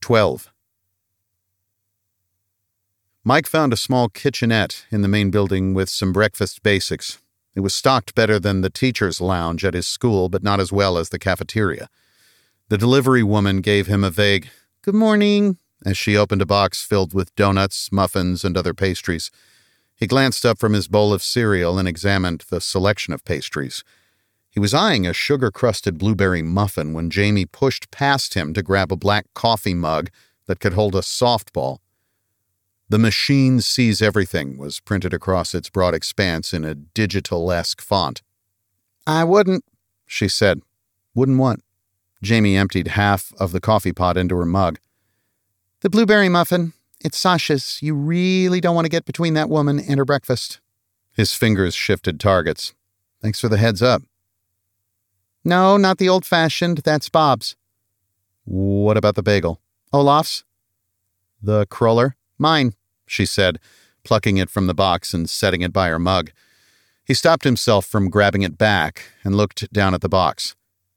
12. Mike found a small kitchenette in the main building with some breakfast basics. It was stocked better than the teacher's lounge at his school, but not as well as the cafeteria. The delivery woman gave him a vague, "Good morning," as she opened a box filled with donuts, muffins, and other pastries. He glanced up from his bowl of cereal and examined the selection of pastries. He was eyeing a sugar-crusted blueberry muffin when Jamie pushed past him to grab a black coffee mug that could hold a softball. "The machine sees everything" was printed across its broad expanse in a digital-esque font. "I wouldn't," she said. "Wouldn't what?" Jamie emptied half of the coffee pot into her mug. "The blueberry muffin. It's Sasha's. You really don't want to get between that woman and her breakfast." His fingers shifted targets. "Thanks for the heads up." "No, not the old-fashioned. That's Bob's." "What about the bagel?" "Olaf's." "The cruller?" "Mine," she said, plucking it from the box and setting it by her mug. He stopped himself from grabbing it back and looked down at the box.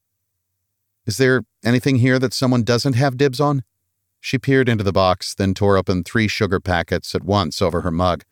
"Is there anything here that someone doesn't have dibs on?" She peered into the box, then tore open 3 sugar packets at once over her mug.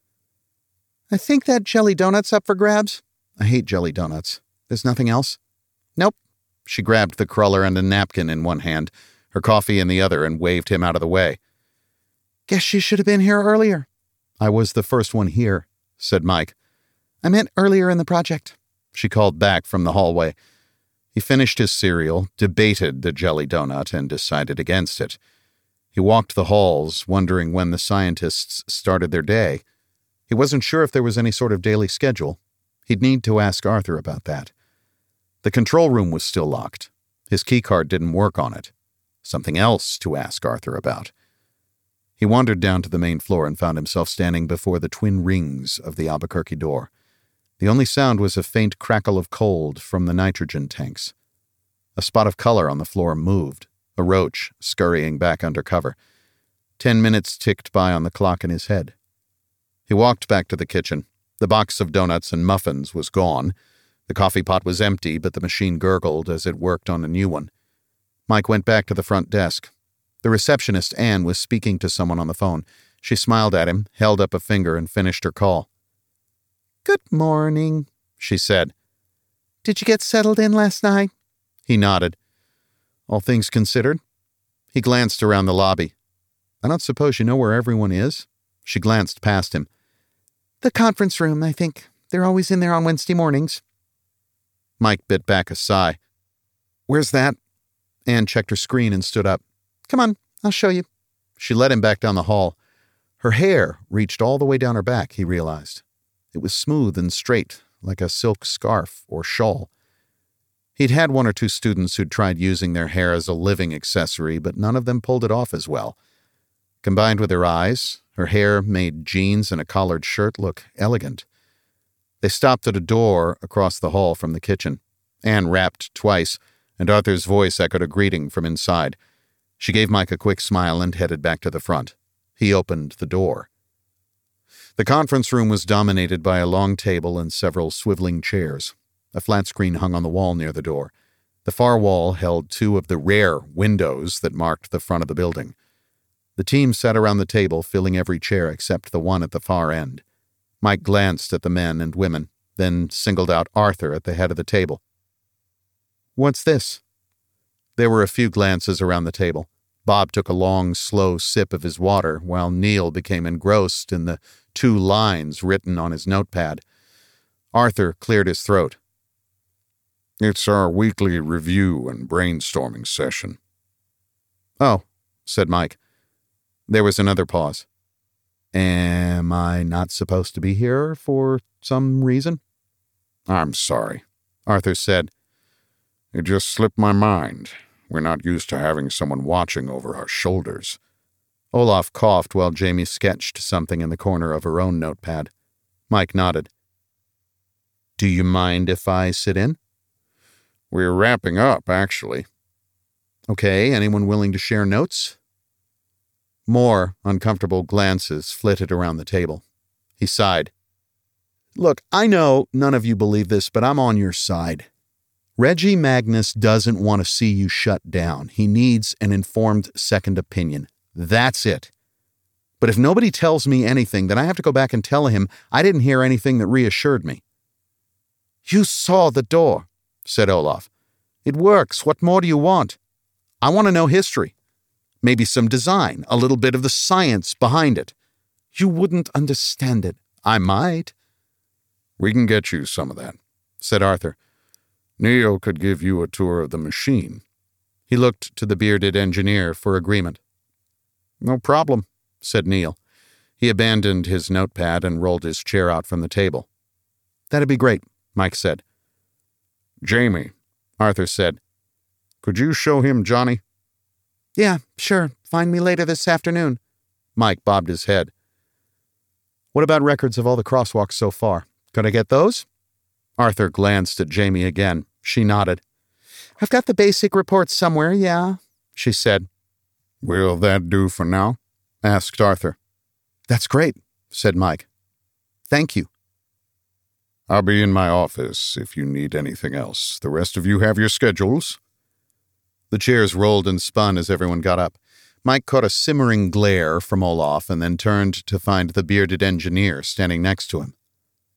"I think that jelly donut's up for grabs." "I hate jelly donuts. There's nothing else?" "Nope." She grabbed the cruller and a napkin in one hand, her coffee in the other, and waved him out of the way. "Guess you should have been here earlier." "I was the first one here," said Mike. "I meant earlier in the project," she called back from the hallway. He finished his cereal, debated the jelly donut, and decided against it. He walked the halls, wondering when the scientists started their day. He wasn't sure if there was any sort of daily schedule. He'd need to ask Arthur about that. The control room was still locked. His keycard didn't work on it. Something else to ask Arthur about. He wandered down to the main floor and found himself standing before the twin rings of the Albuquerque door. The only sound was a faint crackle of cold from the nitrogen tanks. A spot of color on the floor moved, a roach scurrying back under cover. 10 minutes ticked by on the clock in his head. He walked back to the kitchen. The box of donuts and muffins was gone. The coffee pot was empty, but the machine gurgled as it worked on a new one. Mike went back to the front desk. The receptionist, Anne, was speaking to someone on the phone. She smiled at him, held up a finger, and finished her call. "Good morning," she said. "Did you get settled in last night?" He nodded. "All things considered?" He glanced around the lobby. "I don't suppose you know where everyone is?" She glanced past him. "The conference room, I think. They're always in there on Wednesday mornings." Mike bit back a sigh. "Where's that?" Anne checked her screen and stood up. "Come on, I'll show you." She led him back down the hall. Her hair reached all the way down her back, he realized. It was smooth and straight, like a silk scarf or shawl. He'd had 1 or 2 students who'd tried using their hair as a living accessory, but none of them pulled it off as well. Combined with her eyes, her hair made jeans and a collared shirt look elegant. They stopped at a door across the hall from the kitchen. Anne rapped twice, and Arthur's voice echoed a greeting from inside. She gave Mike a quick smile and headed back to the front. He opened the door. The conference room was dominated by a long table and several swiveling chairs. A flat screen hung on the wall near the door. The far wall held 2 of the rare windows that marked the front of the building. The team sat around the table, filling every chair except the one at the far end. Mike glanced at the men and women, then singled out Arthur at the head of the table. "What's this?" There were a few glances around the table. Bob took a long, slow sip of his water, while Neil became engrossed in the 2 lines written on his notepad. Arthur cleared his throat. "It's our weekly review and brainstorming session." "Oh," said Mike. There was another pause. "Am I not supposed to be here for some reason?" "I'm sorry," Arthur said. "It just slipped my mind. We're not used to having someone watching over our shoulders." Olaf coughed while Jamie sketched something in the corner of her own notepad. Mike nodded. "Do you mind if I sit in?" "We're wrapping up, actually." "Okay, anyone willing to share notes?" More uncomfortable glances flitted around the table. He sighed. "Look, I know none of you believe this, but I'm on your side." Reggie Magnus doesn't want to see you shut down. He needs an informed second opinion. That's it. But if nobody tells me anything, then I have to go back and tell him I didn't hear anything that reassured me. You saw the door, said Olaf. It works. What more do you want? I want to know history. Maybe some design, a little bit of the science behind it. You wouldn't understand it. I might. We can get you some of that, said Arthur. Neil could give you a tour of the machine. He looked to the bearded engineer for agreement. No problem, said Neil. He abandoned his notepad and rolled his chair out from the table. That'd be great, Mike said. Jamie, Arthur said. Could you show him Johnny? Yeah, sure. Find me later this afternoon. Mike bobbed his head. What about records of all the crosswalks so far? Could I get those? Arthur glanced at Jamie again. She nodded. I've got the basic reports somewhere, yeah, she said. Will that do for now? Asked Arthur. That's great, said Mike. Thank you. I'll be in my office if you need anything else. The rest of you have your schedules. The chairs rolled and spun as everyone got up. Mike caught a simmering glare from Olaf and then turned to find the bearded engineer standing next to him.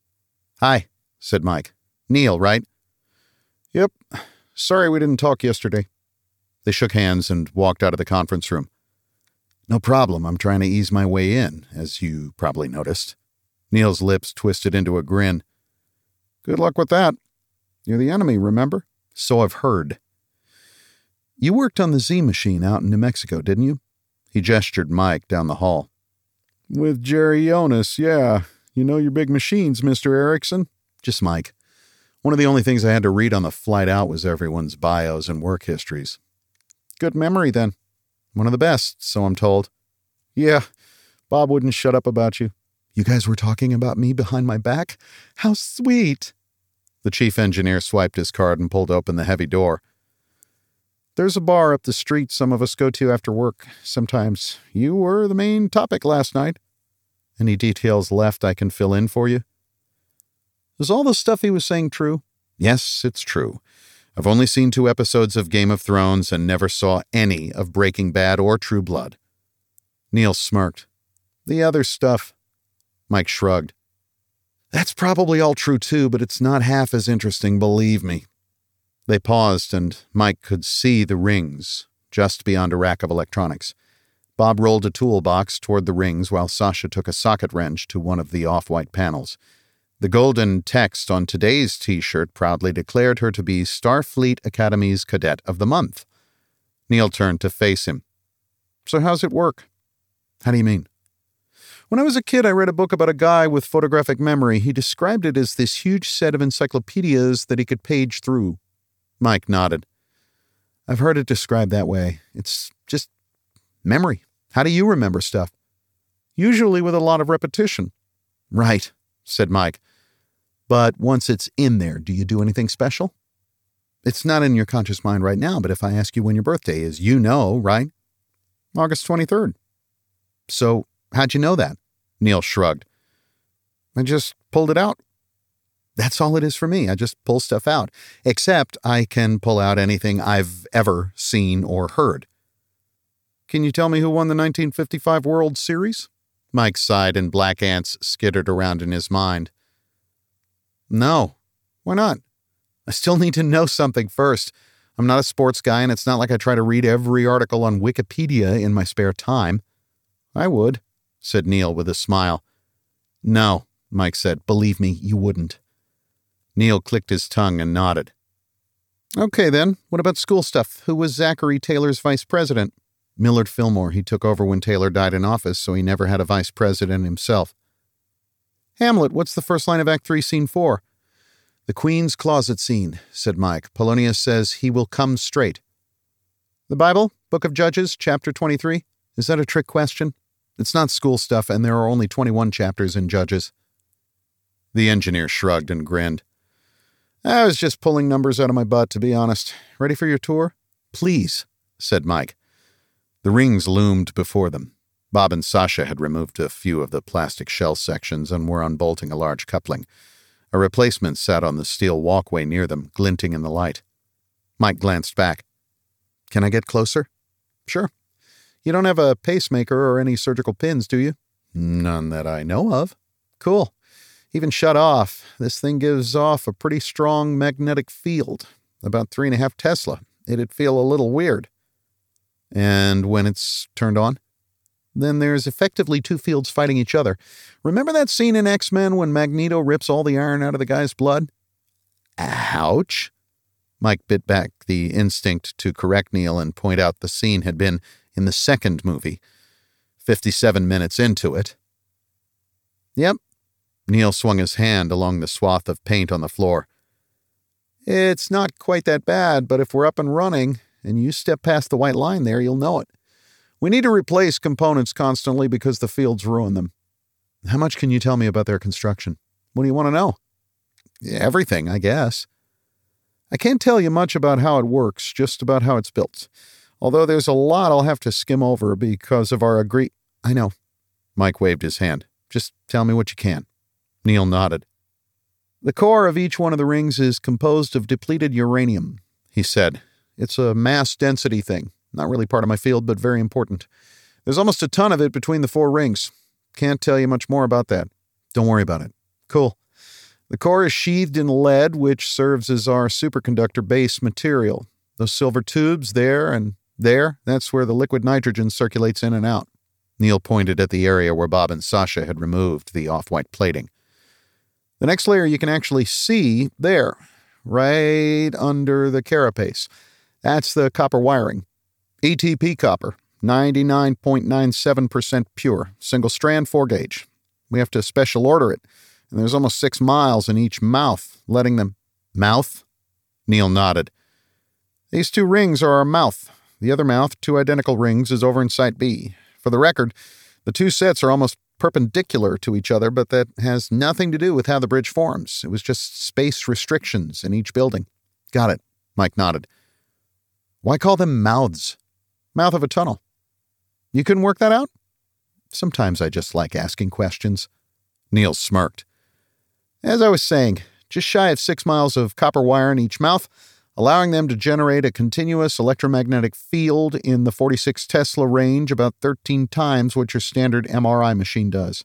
Hi, said Mike. Neil, right? Yep. Sorry we didn't talk yesterday. They shook hands and walked out of the conference room. No problem. I'm trying to ease my way in, as you probably noticed. Neil's lips twisted into a grin. Good luck with that. You're the enemy, remember? So I've heard. You worked on the Z machine out in New Mexico, didn't you? He gestured Mike down the hall. With Jerry Jonas, yeah. You know your big machines, Mr. Erickson. Just Mike. One of the only things I had to read on the flight out was everyone's bios and work histories. Good memory, then. One of the best, so I'm told. Yeah, Bob wouldn't shut up about you. You guys were talking about me behind my back? How sweet. The chief engineer swiped his card and pulled open the heavy door. There's a bar up the street some of us go to after work. Sometimes you were the main topic last night. Any details left I can fill in for you? Is all the stuff he was saying true? Yes, it's true. I've only seen 2 episodes of Game of Thrones and never saw any of Breaking Bad or True Blood. Neil smirked. The other stuff. Mike shrugged. That's probably all true too, but it's not half as interesting, believe me. They paused, and Mike could see the rings, just beyond a rack of electronics. Bob rolled a toolbox toward the rings while Sasha took a socket wrench to one of the off-white panels. The golden text on today's T-shirt proudly declared her to be Starfleet Academy's Cadet of the Month. Neil turned to face him. So how's it work? How do you mean? When I was a kid, I read a book about a guy with photographic memory. He described it as this huge set of encyclopedias that he could page through. Mike nodded. I've heard it described that way. It's just memory. How do you remember stuff? Usually with a lot of repetition. Right, said Mike. But once it's in there, do you do anything special? It's not in your conscious mind right now, but if I ask you when your birthday is, you know, right? August 23rd. So, how'd you know that? Neil shrugged. I just pulled it out. That's all it is for me. I just pull stuff out. Except I can pull out anything I've ever seen or heard. Can you tell me who won the 1955 World Series? Mike sighed and black ants skittered around in his mind. No. Why not? I still need to know something first. I'm not a sports guy, and it's not like I try to read every article on Wikipedia in my spare time. I would, said Neil with a smile. No, Mike said. Believe me, you wouldn't. Neil clicked his tongue and nodded. Okay, then. What about school stuff? Who was Zachary Taylor's vice president? Millard Fillmore. He took over when Taylor died in office, so he never had a vice president himself. Hamlet, what's the first line of Act 3, Scene 4? The Queen's closet scene, said Mike. Polonius says he will come straight. The Bible, Book of Judges, chapter 23? Is that a trick question? It's not school stuff, and there are only 21 chapters in Judges. The engineer shrugged and grinned. I was just pulling numbers out of my butt, to be honest. Ready for your tour? Please, said Mike. The rings loomed before them. Bob and Sasha had removed a few of the plastic shell sections and were unbolting a large coupling. A replacement sat on the steel walkway near them, glinting in the light. Mike glanced back. Can I get closer? Sure. You don't have a pacemaker or any surgical pins, do you? None that I know of. Cool. Even shut off, this thing gives off a pretty strong magnetic field, about 3.5 Tesla. It'd feel a little weird. And when it's turned on? Then there's effectively two fields fighting each other. Remember that scene in X-Men when Magneto rips all the iron out of the guy's blood? Ouch. Mike bit back the instinct to correct Neil and point out the scene had been in the second movie, 57 minutes into it. Yep. Neil swung his hand along the swath of paint on the floor. It's not quite that bad, but if we're up and running, and you step past the white line there, you'll know it. We need to replace components constantly because the fields ruin them. How much can you tell me about their construction? What do you want to know? Everything, I guess. I can't tell you much about how it works, just about how it's built. Although there's a lot I'll have to skim over because of our I know. Mike waved his hand. Just tell me what you can. Neil nodded. The core of each one of the rings is composed of depleted uranium, he said. It's a mass density thing. Not really part of my field, but very important. There's almost a ton of it between the 4 rings. Can't tell you much more about that. Don't worry about it. Cool. The core is sheathed in lead, which serves as our superconductor base material. Those silver tubes there and there, that's where the liquid nitrogen circulates in and out. Neil pointed at the area where Bob and Sasha had removed the off-white plating. The next layer you can actually see there, right under the carapace. That's the copper wiring. ETP copper, 99.97% pure, single strand 4-gauge. We have to special order it, and there's almost 6 miles in each mouth, letting them... Mouth? Neil nodded. These 2 rings are our mouth. The other mouth, 2 identical rings, is over in Site B. For the record, the 2 sets are almost perpendicular to each other, but that has nothing to do with how the bridge forms. It was just space restrictions in each building. Got it, Mike nodded. Why call them mouths? Mouth of a tunnel. You couldn't work that out? Sometimes I just like asking questions. Neil smirked. As I was saying, just shy of 6 miles of copper wire in each mouth, allowing them to generate a continuous electromagnetic field in the 46 Tesla range, about 13 times what your standard MRI machine does.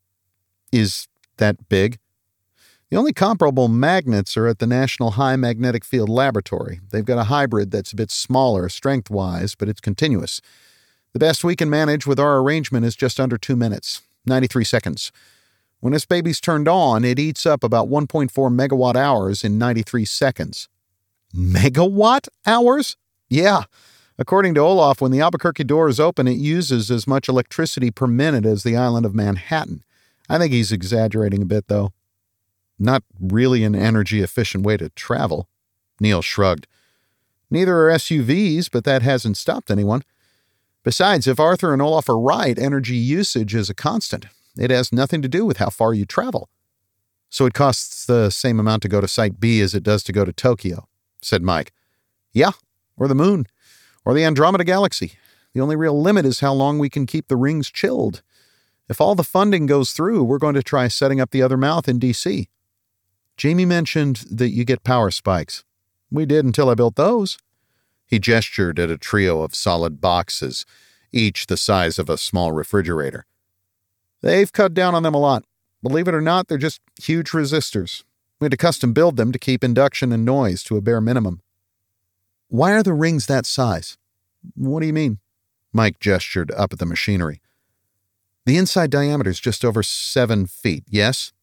Is that big? The only comparable magnets are at the National High Magnetic Field Laboratory. They've got a hybrid that's a bit smaller strength-wise, but it's continuous. The best we can manage with our arrangement is just under 2 minutes, 93 seconds. When this baby's turned on, it eats up about 1.4 megawatt hours in 93 seconds. Megawatt hours? Yeah. According to Olaf, when the Albuquerque door is open, it uses as much electricity per minute as the island of Manhattan. I think he's exaggerating a bit, though. Not really an energy-efficient way to travel. Neil shrugged. Neither are SUVs, but that hasn't stopped anyone. Besides, if Arthur and Olaf are right, energy usage is a constant. It has nothing to do with how far you travel. So it costs the same amount to go to Site B as it does to go to Tokyo, said Mike. Yeah, or the moon, or the Andromeda Galaxy. The only real limit is how long we can keep the rings chilled. If all the funding goes through, we're going to try setting up the other mouth in D.C. Jamie mentioned that you get power spikes. We did until I built those. He gestured at a trio of solid boxes, each the size of a small refrigerator. They've cut down on them a lot. Believe it or not, they're just huge resistors. We had to custom build them to keep induction and noise to a bare minimum. Why are the rings that size? What do you mean? Mike gestured up at the machinery. The inside diameter is just over 7 feet, yes?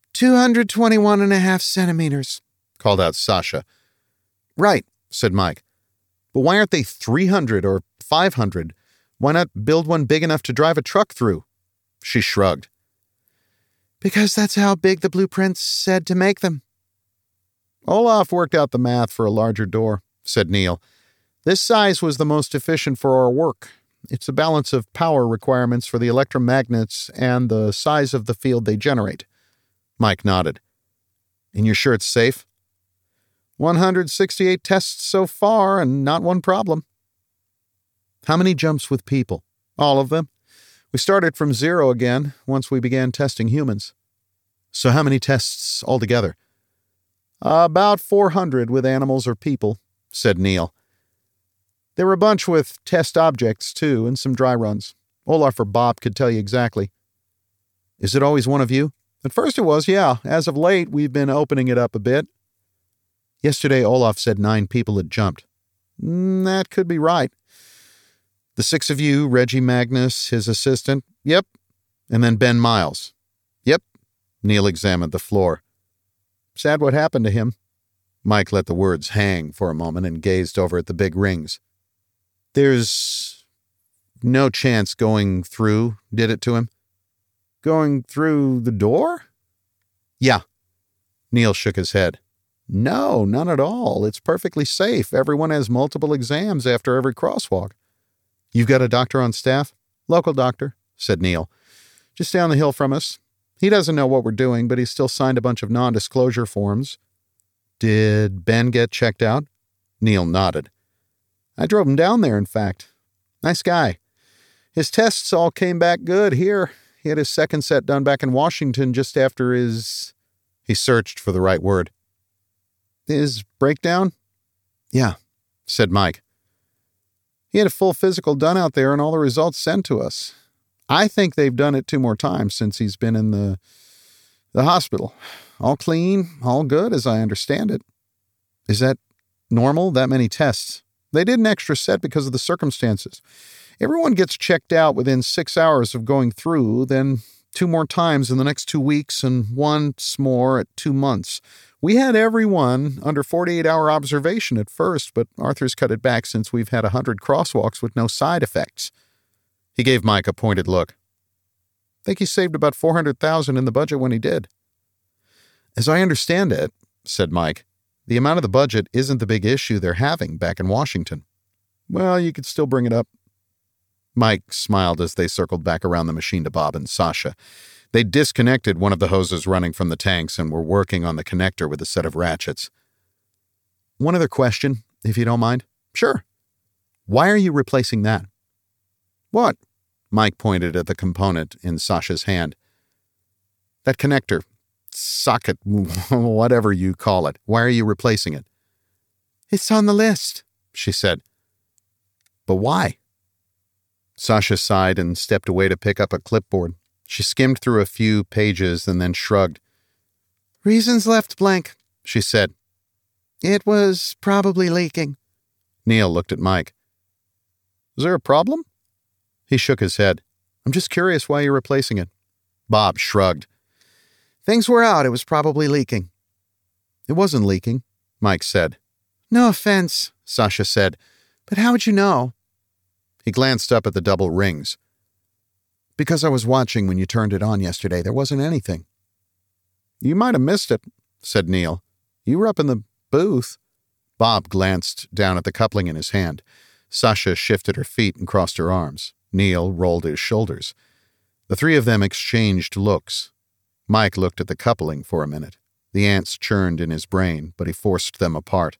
221.5 centimeters, called out Sasha. Right, said Mike. But why aren't they 300 or 500? Why not build one big enough to drive a truck through? She shrugged. Because that's how big the blueprints said to make them. Olaf worked out the math for a larger door, said Neil. This size was the most efficient for our work. It's a balance of power requirements for the electromagnets and the size of the field they generate. Mike nodded. And you're sure it's safe? 168 tests so far and not one problem. How many jumps with people? All of them. We started from 0 again once we began testing humans. So how many tests altogether? About 400 with animals or people. said Neil. There were a bunch with test objects, too, and some dry runs. Olaf or Bob could tell you exactly. Is it always one of you? At first it was, yeah. As of late, we've been opening it up a bit. Yesterday, Olaf said 9 people had jumped. That could be right. The 6 of you, Reggie Magnus, his assistant. Yep. And then Ben Miles. Yep. Neil examined the floor. Sad what happened to him. Mike let the words hang for a moment and gazed over at the big rings. There's no chance going through did it to him? Going through the door? Yeah. Neil shook his head. No, none at all. It's perfectly safe. Everyone has multiple exams after every crosswalk. You've got a doctor on staff? Local doctor, said Neil. Just down the hill from us. He doesn't know what we're doing, but he's still signed a bunch of non-disclosure forms. Did Ben get checked out? Neil nodded. I drove him down there, in fact. Nice guy. His tests all came back good here. He had his second set done back in Washington just after his... He searched for the right word. His breakdown? Yeah, said Mike. He had a full physical done out there and all the results sent to us. I think they've done it 2 more times since he's been in the hospital. All clean, all good, as I understand it. Is that normal, that many tests? They did an extra set because of the circumstances. Everyone gets checked out within 6 hours of going through, then 2 more times in the next 2 weeks and once more at 2 months. We had everyone under 48-hour observation at first, but Arthur's cut it back since we've had 100 crosswalks with no side effects. He gave Mike a pointed look. I think he saved about $400,000 in the budget when he did. As I understand it, said Mike, the amount of the budget isn't the big issue they're having back in Washington. Well, you could still bring it up. Mike smiled as they circled back around the machine to Bob and Sasha. They disconnected one of the hoses running from the tanks and were working on the connector with a set of ratchets. One other question, if you don't mind. Sure. Why are you replacing that? What? Mike pointed at the component in Sasha's hand. That connector. Socket, whatever you call it. Why are you replacing it? It's on the list, she said. But why? Sasha sighed and stepped away to pick up a clipboard. She skimmed through a few pages and then shrugged. Reasons left blank, she said. It was probably leaking. Neil looked at Mike. Is there a problem? He shook his head. I'm just curious why you're replacing it. Bob shrugged. Things were out. It was probably leaking. It wasn't leaking, Mike said. No offense, Sasha said. But how would you know? He glanced up at the double rings. Because I was watching when you turned it on yesterday, there wasn't anything. You might have missed it, said Neil. You were up in the booth. Bob glanced down at the coupling in his hand. Sasha shifted her feet and crossed her arms. Neil rolled his shoulders. The 3 of them exchanged looks. Mike looked at the coupling for a minute. The ants churned in his brain, but he forced them apart.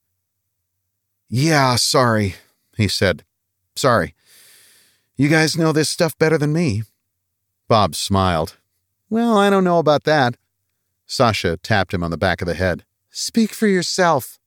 Yeah, sorry, he said. Sorry. You guys know this stuff better than me. Bob smiled. Well, I don't know about that. Sasha tapped him on the back of the head. Speak for yourself.